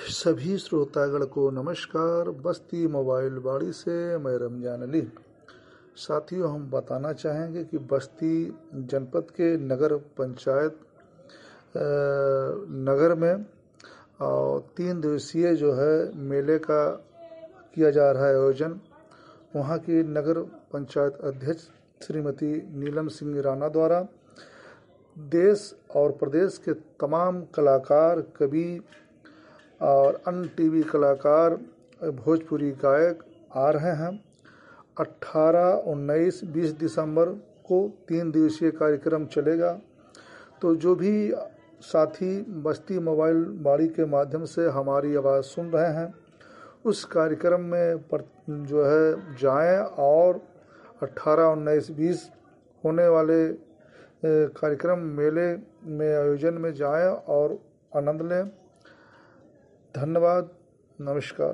सभी श्रोतागण को नमस्कार। बस्ती मोबाइल बाड़ी से मैं रमजान अली। साथियों, हम बताना चाहेंगे कि बस्ती जनपद के नगर पंचायत नगर में 3 दिवसीय जो है मेले का किया जा रहा है आयोजन। वहाँ की नगर पंचायत अध्यक्ष श्रीमती नीलम सिंह राणा द्वारा देश और प्रदेश के तमाम कलाकार, कवि और अन्य टीवी कलाकार, भोजपुरी गायक आ रहे हैं। 18, 19, 20 दिसंबर को 3 दिवसीय कार्यक्रम चलेगा। तो जो भी साथी बस्ती मोबाइल बाड़ी के माध्यम से हमारी आवाज़ सुन रहे हैं, उस कार्यक्रम में जो है जाएं और 18, 19, 20 होने वाले कार्यक्रम मेले में आयोजन में जाएं और आनंद लें। धन्यवाद, नमस्कार।